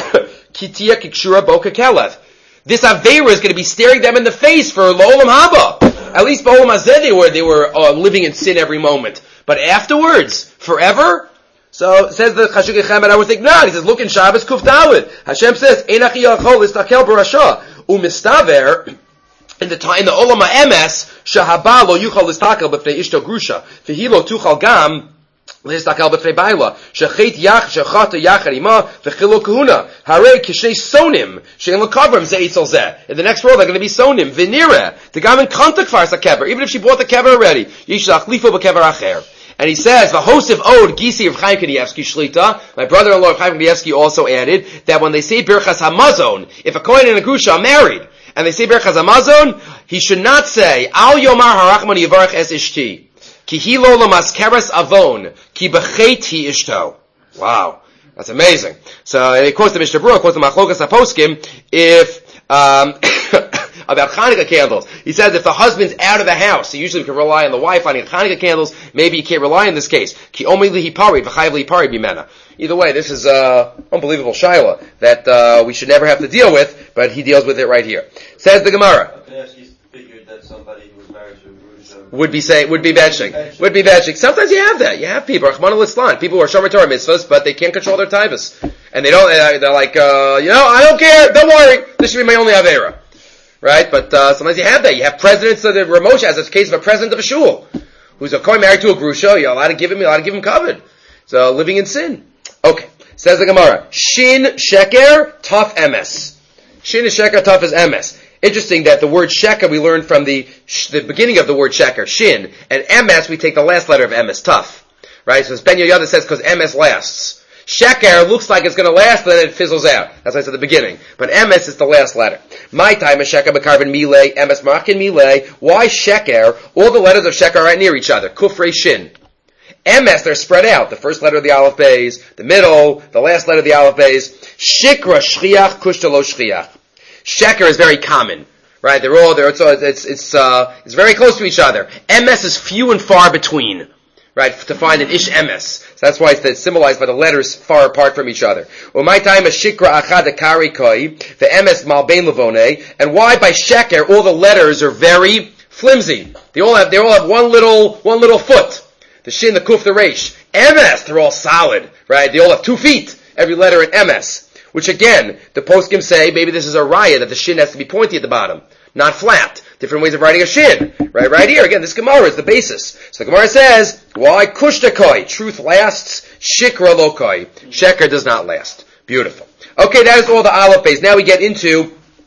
kitia kikshura bo kakelev. This Aveira is going to be staring them in the face for L'olam Haba. At least B'olam Hazeh they were, they were uh, living in sin every moment. But afterwards, forever? So, says the Chashukei Chemed, I would think not. He says, look in Shabbos Kuf Daled. Hashem says, Ein achi yachol istakel b'rasha. U'mistaver, in the time, in the Olam HaEmes, Shahaba lo yuchal istakel b'fnei ishto grusha. V'hi lo tuchal gam, L'histakel b'fnei baila. Shechet yach, shechata yachar ima, v'chilo kahuna. Harei kishnei sonim, she'en l'kavrim ze eitzel zeh. In the next world, they're going to be sonim. V'nira, the gamin kontak fars a kever. Even if she bought the kever already. Yishlach lifo b'kever acher. And he says, V'hosif od gisi of Chaim Kanievsky shlita. My brother-in-law of Chaim Kanievsky also added that when they say Birchas Hamazon, if a kohen and a grusha are married, and they say Birchas Hamazon, he should not say, Al yomar harachman yivarach es ishti. Ki hi lo lamaskeres avon, ki b'chet hi ishto. Wow. That's amazing. So, and he quotes the Mishnah Berurah, quotes the Machlokas HaPoskim, if, um, about Hanukkah candles. He says if the husband's out of the house, he usually can rely on the wife on Hanukkah candles, maybe he can't rely in this case. Ki omi lihi parid, v'chayiv lihi parid bimena. Either way, this is, uh, unbelievable shaila that, uh, we should never have to deal with, but he deals with it right here. Says the Gemara. Figured that somebody who was married to a grusha would be saying, would be benching. Would be benching. Sometimes you have that. You have people, Rachmana litzlan, people who are Shomer Torah mitzvahs, but they can't control their taivas. And they don't, they're like, uh, you know, I don't care, don't worry, this should be my only Aveira. Right? But, uh, sometimes you have that. You have presidents of the Ramosha, as a case of a president of a shul, who's a kohen married to a grusha, you're allowed to give him, you're allowed to give him covered. So, living in sin. Okay. Says the Gemara, Shin Sheker, Taf Emes. Shin is Sheker, Taf is Emes. Interesting that the word Sheker we learned from the, the beginning of the word Sheker, Shin, and Emes we take the last letter of Emes, Taf. Right? So Ben Yoyada says because Emes lasts. Sheker looks like it's going to last, but then it fizzles out. That's why it's at the beginning. But Emes is the last letter. My time is Sheker b'karven milei, Emes machin milei. Why Sheker? All the letters of Sheker are right near each other. Kufrei Shin. Emes, they're spread out. The first letter of the Aleph Beis, the middle, the last letter of the Aleph Beis. Shikra Shchiach, Kushta lo Shchiach. Sheker is very common. Right? They're all, they're, it's, it's, it's, uh, it's very close to each other. Emes is few and far between. Right, to find an ish emes. So that's why it's symbolized by the letters far apart from each other. My time is shikra achad kari koi, the emes malbein levone, and why by sheker all the letters are very flimsy. They all have, they all have one little, one little foot. The shin, the kuf, the reish. Emes, they're all solid, right? They all have two feet, every letter in emes. Which again, the poskim say, maybe this is a raya, that the shin has to be pointy at the bottom, not flat. Different ways of writing a shin. Right, right here, again, this Gemara is the basis. So the Gemara says, why kushtakoi? Truth lasts, shikra lokoi. Sheker does not last. Beautiful. Okay, that is all the Aleph Beis. Now we get into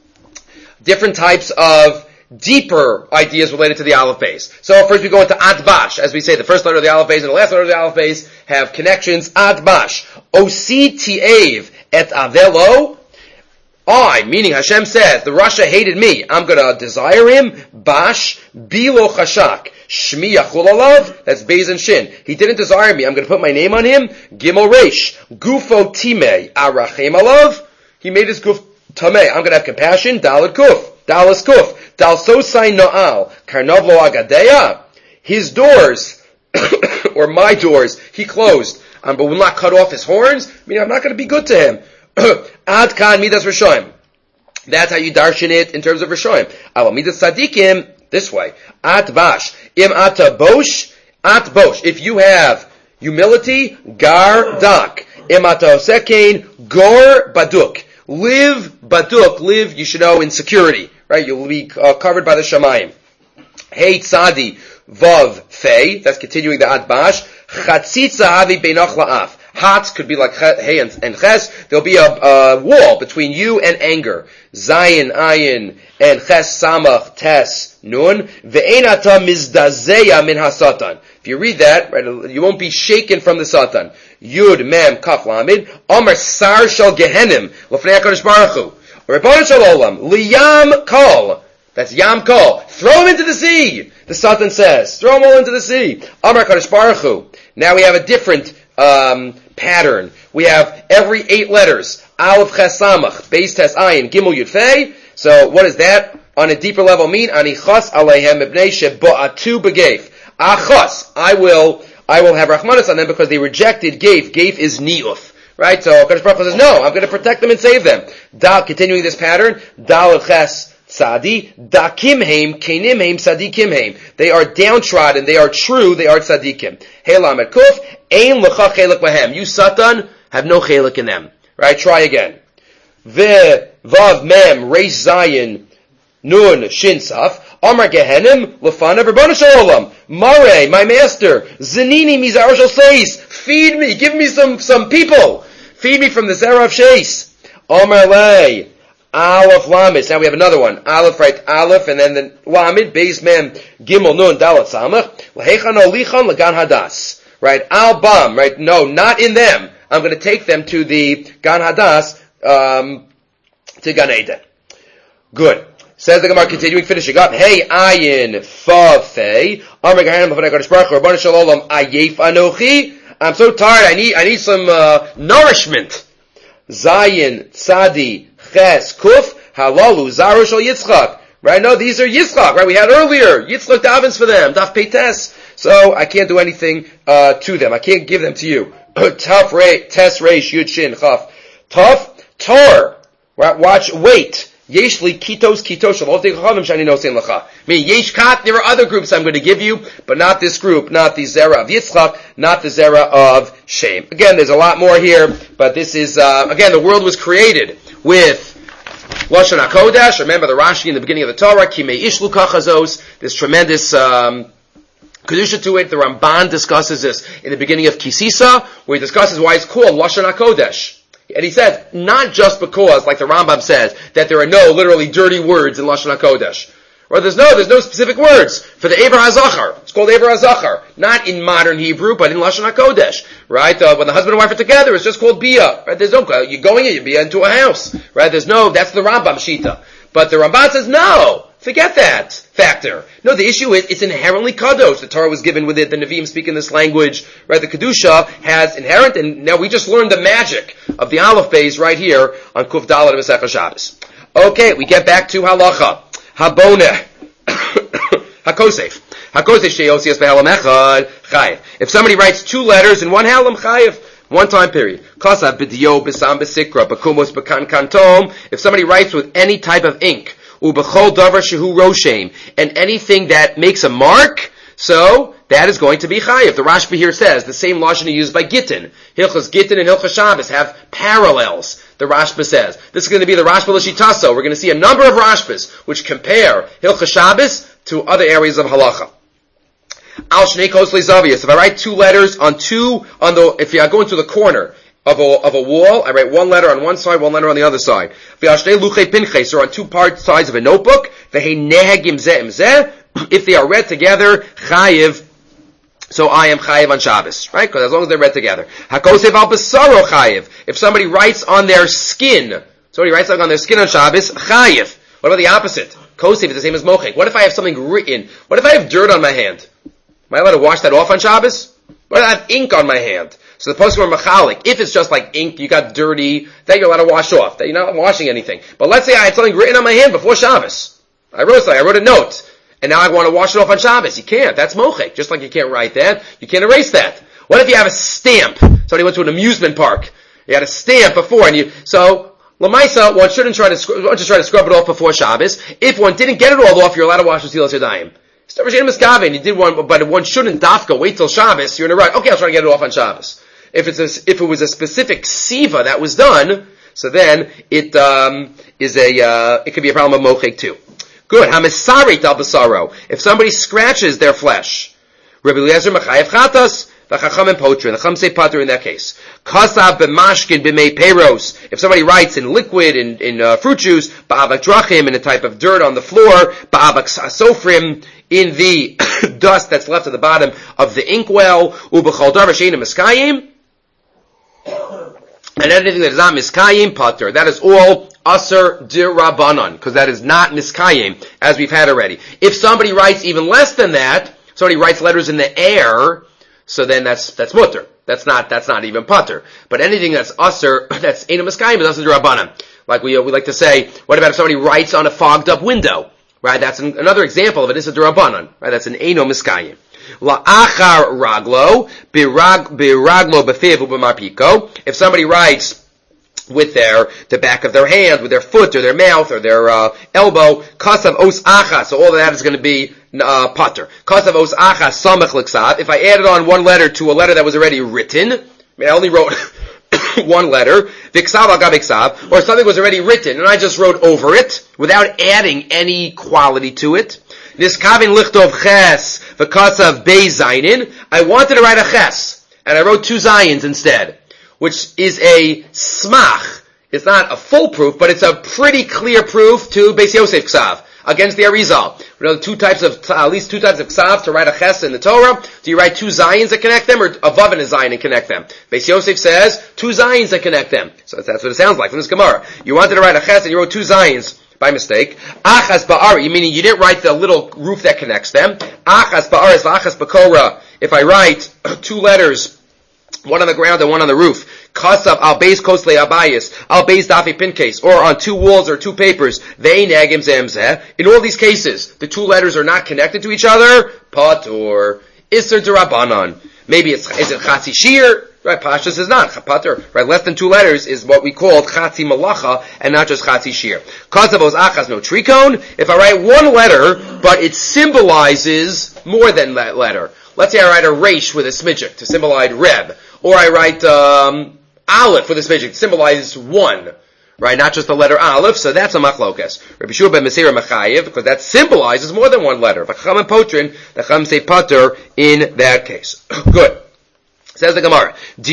different types of deeper ideas related to the Aleph Beis. So first we go into Adbash. As we say, the first letter of the Aleph Beis and the last letter of the Aleph Beis have connections. Adbash. Osi ti'ev et avelo. I, meaning Hashem says, the Rasha hated me, I'm gonna desire him, Bash, Bilo Chashak, Shmi Yachul Alav, that's Beis and Shin. He didn't desire me, I'm gonna put my name on him, Gimel Reish, Gufo Timei, Arachem Alav, he made his Guf Tamei, I'm gonna have compassion, Dalad Kuf, Dalas Kuf, Dal Sosai No'al, Karnavlo Agadeya, his doors, or my doors, he closed. um, but will not cut off his horns, meaning I'm not going to be good to him. Ad kan midas Rishoyim. That's how you darshan it in terms of Rishoyim. Aval midas tzadikim, this way. At bash. Im ata bosh, at bosh. If you have humility, gar dak. Im ata osekain, gor baduk. Live baduk, live, you should know, in security. Right? You'll be uh, covered by the shamayim. Hey tzadi, vav, fei. That's continuing the ad bash. Chatzitza havi beinach la'af. Hats could be like hey and, and ches. There'll be a, a wall between you and anger. Zayin, ayin, and ches samach, tes, nun. Ve'enata mizdazeya min hasatan. If you read that, right, you won't be shaken from the satan. Yud, mem, kaf, lamid. Amar sar shal gehenim. L'fnei HaKadosh Baruch Hu. Rebbeinu shel olam. Liyam kol. That's yam kol. Throw him into the sea. The satan says. Throw them all into the sea. Amar HaKadosh Baruch Hu. Now we have a different um, pattern. We have every eight letters. Aleph ches samach, beis tes ayin, gimel yud fei. So what does that on a deeper level mean? Anichas aleihem ibnei sheba'atu begeif. Achas, I will, I will have rachmanis on them because they rejected geif. Geif is ni'uf. Right? So HaKadosh Baruch Hu says, no, I'm going to protect them and save them. Da, continuing this pattern, Dal ches Tzadi, dakimheim, kenimheim, tzadikimheim. They are downtrodden, they are true, they are tzadikim. Helam et kuf, ein lecha chelik bahem. You satan have no chelik in them. Right? Try again. Ve, vav, mem, reis zayin, nun, shin saf, amar gehenim, lefana, Rebbeinu shel olam. Mare, my master, zinini mizar shel seis. Feed me, give me some, some people. Feed me from the zera of sheis. Amar lei. Aleph Lamed. Now we have another one. Aleph, right? Aleph, and then the Lamed, Beis Mem, Gimel Nun, Dalet Samach. Lahechan Olichan Lagan Hadas. Right? Al Bam. Right? No, not in them. I'm going to take them to the Gan Hadas, um, to Gan Eden. Good. Says the Gemara, continuing, finishing up. Hey, Ayin, Fa, Fei. Amar Gehanim, B'nai Kadosh Baruch Hu, Rebbeinu shel olam, Ayef Anochi. I'm so tired. I need, I need some, uh, nourishment. Zayin, Tzadi, Ches, Kuf, Halalu, Zaru Shal Yitzchak. Right? No, these are Yitzchak, right? We had earlier. Yitzchak davens for them. Daf Peites. So, I can't do anything, uh, to them. I can't give them to you. Taf, Re, Tes, Reish, Yud, Shin, Chaf. Taf, Tor. Right? Watch, wait. Yeshli, Kitos, Kitos, Shalot, Chachamim, Shani, No, Sein, Lacha. I mean, Yesh Kat, there are other groups I'm going to give you, but not this group, not the Zera of Yitzchak, not the Zera of Shem. Again, there's a lot more here, but this is, uh, again, the world was created with Lashon HaKodesh. Remember the Rashi in the beginning of the Torah, Kimei Ishlu Kachazos, this tremendous um, Kedusha to it. The Ramban discusses this in the beginning of Kisisa, where he discusses why it's called Lashon HaKodesh. And he says, not just because, like the Rambam says, that there are no literally dirty words in Lashon HaKodesh. Or there's no, there's no specific words for the Eber HaZachar. It's called Eber HaZachar. Not in modern Hebrew, but in Lashon HaKodesh. Right? Uh, when the husband and wife are together, it's just called Bia. Right? There's no, you're going in, you Bia into a house. Right? There's no, that's the Rambam Shita. But the Ramban says, no, forget that factor. No, the issue is, it's inherently Kadosh. The Torah was given with it, the Nevi'im speak in this language. Right? The Kedusha has inherent, and now we just learned the magic of the Aleph Beis right here on Kuf Dalet and Masechah Shabbos. Okay, we get back to Halacha. Haboneh. Hakosef. Hakosef she'osias be'halam echad chayev. If somebody writes two letters in one halam chayev, one time period. Kasav b'diyo b'sam b'sikra b'kumos b'kan kantom. If somebody writes with any type of ink, u'b'chol davar shehu roshem, and anything that makes a mark, so that is going to be chayev. The Rashba here says the same lashon used by Gittin. Hilchas Gittin and Hilchas Shabbos have parallels. The Rashba says this is going to be the Rashba l'shitaso. We're going to see a number of Rashbas which compare Hilchas Shabbos to other areas of halacha. Al shnei kosli zavius. If I write two letters on two on the, if I go into the corner of a of a wall, I write one letter on one side, one letter on the other side. V'al shnei luchei pinches, or on two part sides of a notebook. V'hei nehegim zeh im zeh. If they are read together, chayiv. So I am chayiv on Shabbos, right? Because as long as they're read together. Hakosev al basaro chayiv. If somebody writes on their skin, somebody writes on their skin on Shabbos, chayiv. What about the opposite? Kosev is the same as mochek. What if I have something written? What if I have dirt on my hand? Am I allowed to wash that off on Shabbos? What if I have ink on my hand? So the poskim are machalik. If it's just like ink, you got dirty, that you're allowed to wash off. That you're not washing anything. But let's say I had something written on my hand before Shabbos. I wrote something. I wrote a note. And now I want to wash it off on Shabbos. You can't. That's mochek. Just like you can't write that, you can't erase that. What if you have a stamp? Somebody went to an amusement park. You had a stamp before, and you, so, Lamaisa, one shouldn't try to, scrub, one should try to scrub it off before Shabbos. If one didn't get it all off, you're allowed to wash the Tzilas Yadayim. You did one, but one shouldn't dafka, wait till Shabbos, you're in a right, okay, I'll try to get it off on Shabbos. If it's a, if it was a specific siva that was done, so then it, um, is a, uh, it could be a problem of mochek too. Good. Hamisari tal basaro. If somebody scratches their flesh, Rabbi Eliezer Machayev Chatas, v'chacham and Potrin. The Chacham say Pater in that case. Kasav b'mashkin b'mei peros. If somebody writes in liquid, in, in uh, fruit juice, ba'avak drachim, in a type of dirt on the floor, ba'avak sofrim, in the dust that's left at the bottom of the inkwell, u'b'chol dar v'sheina miskayim, and anything that is not miskayim, Pater. That is all Aser Dirabanan, because that is not miskayim, as we've had already. If somebody writes even less than that, somebody writes letters in the air, so then that's, that's mutter. That's not, that's not even pater. But anything that's Aser, that's Eino miskayim, is Aser Dirabanan. Like we, uh, we like to say, what about if somebody writes on a fogged up window? Right? That's an, another example of it. It's a Dirabanan. Right? That's an Eino miskayim. La'achar raglo, biraglo b'fiv u'b'marpiko. If somebody writes with their, the back of their hand, with their foot, or their mouth, or their, uh, elbow, kasav os achas, so all of that is going to be, uh, pater. Kasav os achas samech l'ksav. If I added on one letter to a letter that was already written, I mean, I only wrote one letter, v'ksav al gabiksav, or something was already written, and I just wrote over it, without adding any quality to it. Niskavin lichtov ches, v'kasav bei zayin. I wanted to write a ches, and I wrote two zayins instead, which is a smach. It's not a full proof, but it's a pretty clear proof to Beis Yosef Ksav against the Arizal. We know two types of, at least two types of Ksav to write a ches in the Torah. Do you write two zayins that connect them, or a vav and a zayin and connect them? Beis Yosef says two zayins that connect them. So that's what it sounds like from this Gemara. You wanted to write a ches and you wrote two zayins by mistake. Achas ba'ari, meaning you didn't write the little roof that connects them. Achas ba'aris v'achas b'kora. If I write two letters, one on the ground and one on the roof, kasav al beis kosle abayis, al beis dafi pincase, or on two walls or two papers, they nagim zemzeh. In all these cases, the two letters are not connected to each other. Patur iser derabanan. Maybe it's is it chatzi shir? Right, Pashas is not patur. Right, less than two letters is what we call chatzi malacha, and not just chatzi shir. Kasav os achas no tricone. If I write one letter, but it symbolizes more than that letter. Let's say I write a resh with a smidgik to symbolize Reb, or I write um, Aleph with a smidgik to symbolize one, right? Not just the letter Aleph. So that's a machlokas. Rabbi Shua ben Meseira Machayev, because that symbolizes more than one letter. But Chacham and Potrin, the Chacham say pater in that case. Good. Says the Gemara.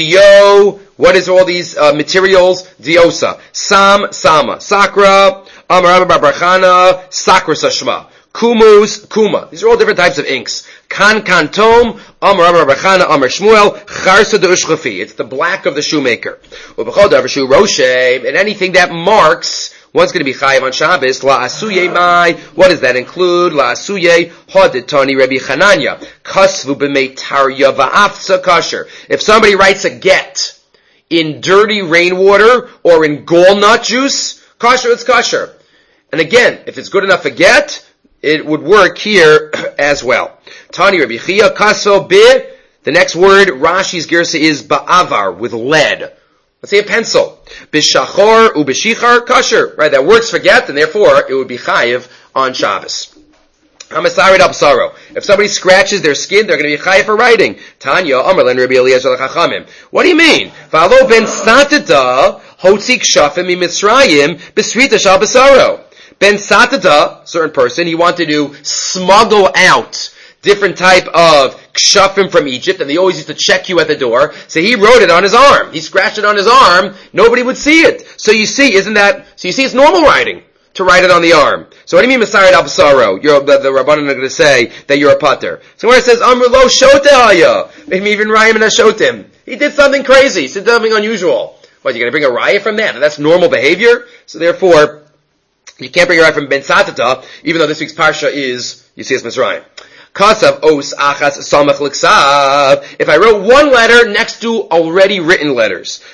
Dio. What is all these uh, materials? Diosa. Sam, Sama. Sakra. Amar Rabbi Barchana. Sakra Sashma. Kumus, Kuma. These are all different types of inks. Kan Kantom, Amar Rabbi Barchana, Amar Shmuel, Charsa de Ushchafi. It's the black of the shoemaker. Ubechol Davershu Roshe, and anything that marks, one's going to be chayiv on Shabbos. La Asuye Mai. What does that include? La Asuye Hodetani Rabbi Chananya. Kasvu b'mei tarya va'afsa kasher. If somebody writes a get in dirty rainwater or in gall nut juice, kasher, it's kasher. And again, if it's good enough for get, it would work here as well. Tani Rabbi Chia kaso bi. The next word, Rashi's girsa, is ba'avar, with lead. Let's say a pencil. B'shachor u'b'shichar kasher. Right, that works for get, and therefore it would be chayiv on Shabbos. Hamasarid absaro. If somebody scratches their skin, they're going to be chayiv for writing. Tanya Amarlen Rabbi Eliezer l'chachamim. What do you mean? V'alo ben satata hotzik shafim imitzrayim b'srita shal basaro. Ben Satada, certain person, he wanted to smuggle out different type of kshafim from Egypt, and they always used to check you at the door. So he wrote it on his arm. He scratched it on his arm. Nobody would see it. So you see, isn't that, so you see it's normal writing to write it on the arm. So what do you mean, Messiah al-Basaro? You're, the, the Rabbanan are going to say that you're a pater. So where it says, Amr lo shotehaya, maybe even Rayim and Ashotim. He did something crazy. He did something unusual. What, you're going to bring a raya from that? And that's normal behavior? So therefore, you can't bring a raya from Ben Satata, even though this week's parsha is Yetzias Mitzrayim. Kasav os achas samach l'ksav. If I wrote one letter next to already written letters,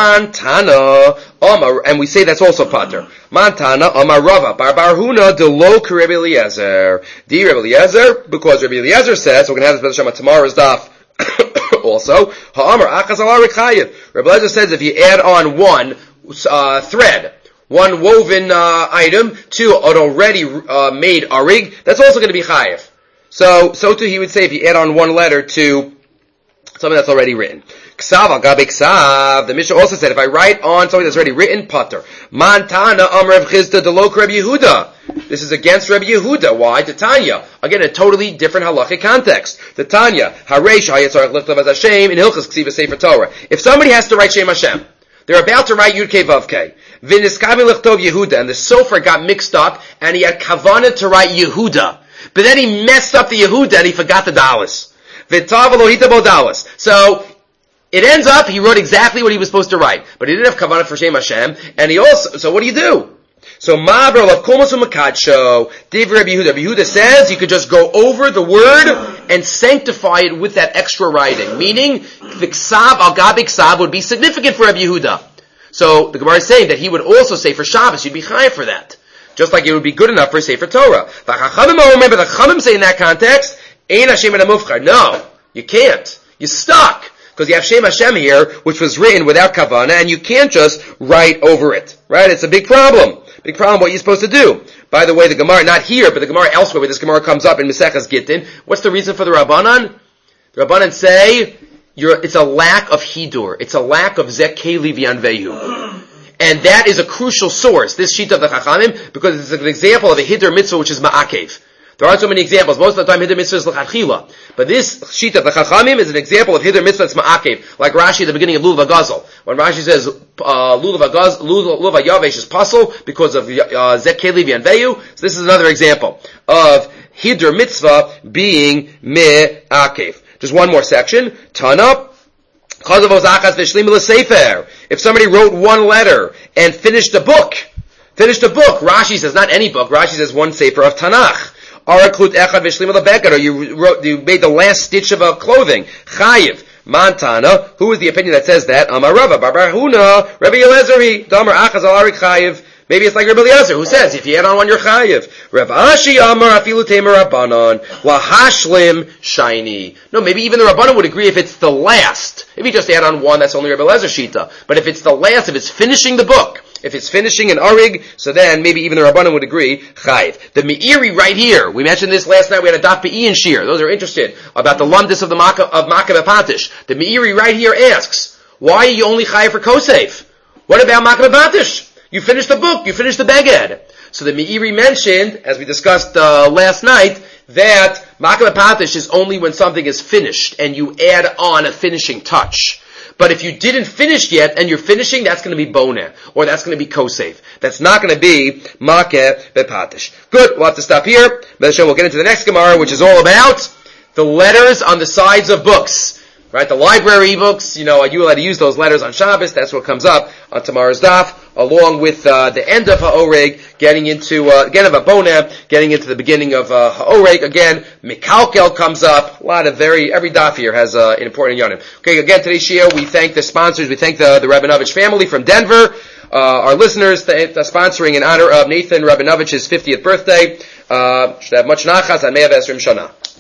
Mantana Amar, and we say that's also pater. Mantana Amar Rava Bar Bar Huna de lo Rabbi Eliezer. Di Rabbi Eliezer, because Rabbi Eliezer says, we're going to have this B'Shama tomorrow's daf Also, ha'amar achas ala rikayev. Rebbe Lezer says if you add on one uh, thread, one woven uh, item to an already uh, made arig, that's also going to be chayev. So, so too he would say if you add on one letter to something that's already written. Ksav al gabe ksav. The Mishnah also said if I write on something that's already written, pater. Mantana am Rav Chizda delok Reb Yehuda. This is against Reb Yehuda. Why? The Tanya. Again, a totally different halachic context. The Tanya. Hareish hayatzarach lichtav as Hashem in Hilchas Ksiva Sefer Torah. If somebody has to write Shem Hashem, they're about to write Yud Kei Vav Kei. V'niskavi lichtov Yehuda, and the sofer got mixed up, and he had kavanah to write Yehuda, but then he messed up the Yehuda and he forgot the Dallas. So it ends up he wrote exactly what he was supposed to write, but he didn't have kavanah for Shem Hashem, and he also. So what do you do? So Ma'aber of Kolmasu Makadsho, Div Rabbi Yehuda. Rabbi Yehuda says you could just go over the word and sanctify it with that extra writing. Meaning the ksav al gabi ksav would be significant for Rabbi Yehuda. So the Gemara is saying that he would also say for Shabbos you'd be chayav for that, just like it would be good enough for Sefer Torah. But remember the Chachamim say in that context, Ein Hashem and Amufchar. No, you can't. You're stuck. Because you have Shem Hashem here, which was written without kavanah, and you can't just write over it. Right? It's a big problem. Big problem what you're supposed to do. By the way, the Gemara, not here, but the Gemara elsewhere, where this Gemara comes up in Maseches Gittin, what's the reason for the Rabbanan? The Rabbanan say, you're, it's a lack of hidur. It's a lack of zekeli v'yanvehu. And that is a crucial source, this sheet of the Chachamim, because it's an example of a hidur mitzvah which is ma'akev. There aren't so many examples. Most of the time, hidur mitzvah is l'chadchila. But this sheet of the Chachamim is an example of hidur mitzvah that's ma'akev. Like Rashi at the beginning of Lulav HaGazel. When Rashi says, uh, Lulav HaGazel, Lulav HaYavesh is puzzle because of, uh, Zek Kelevi and Veyu. So this is another example of hidur mitzvah being me'akev. Just one more section. Tana. If somebody wrote one letter and finished a book, finished a book, Rashi says, not any book, Rashi says one sefer of Tanakh. Or you wrote, you made the last stitch of a clothing. Chayiv. Mantana. Who is the opinion that says that? Amar Rava. Bar Huna. Rabbi Elazari. Damar Achaz al Arik Chayiv. Maybe it's like Rabbi Eliezer, who says, if you add on one, you're chayiv. Rav Ashi Amar Afilu Temer Rabbanon. Lahashlim Shiny. No, maybe even the Rabbanon would agree if it's the last. If you just add on one, that's only Rabbi Eliezer Shita. But if it's the last, if it's finishing the book, if it's finishing an arig, so then maybe even the Rabbanon would agree, chayiv. The Meiri right here, we mentioned this last night, we had a Daf Be'i and Shir. Those are interested about the lumdis of the Maka, of Makav Patish. The Meiri right here asks, why are you only chayiv for Kosef? What about Makav Patish? You finished the book, you finished the Beged. So the Meiri mentioned, as we discussed uh, last night, that Makav Patish is only when something is finished and you add on a finishing touch. But if you didn't finish yet and you're finishing, that's going to be boneh, or that's going to be kosef. That's not going to be makeh bepatish. Good, we'll have to stop here. We'll get into the next Gemara, which is all about the letters on the sides of books. Right, the library books, you know, are you allowed to use those letters on Shabbos? That's what comes up on tomorrow's daf, along with uh, the end of Ha'oreg, getting into, uh, again of Aboneh, getting into the beginning of uh, Ha'oreg. Again, Mikalkel comes up. A lot of very, every daf here has uh, an important yonim. Okay, again, today's shiur, we thank the sponsors. We thank the, the Rabinovich family from Denver, uh, our listeners, the, the sponsoring in honor of Nathan Rabinovich's fiftieth birthday. Uh, should have much nachas, and may have Esrim Shana.